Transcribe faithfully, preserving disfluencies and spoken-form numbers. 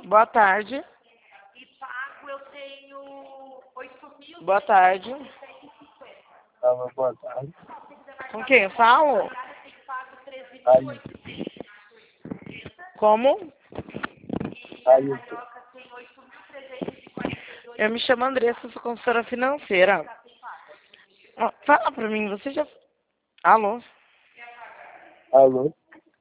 Boa tarde. E pago eu tenho oito mil. Boa tarde. Alô, boa tarde. Com quem eu falo? Eu tenho pago treze mil Aí, oitocentos. Como? E a aí, Carioca tem oito mil trezentos e quarenta e dois. Eu me chamo Andressa, sou consultora financeira. Ó, fala pra mim, você já... Alô? alô.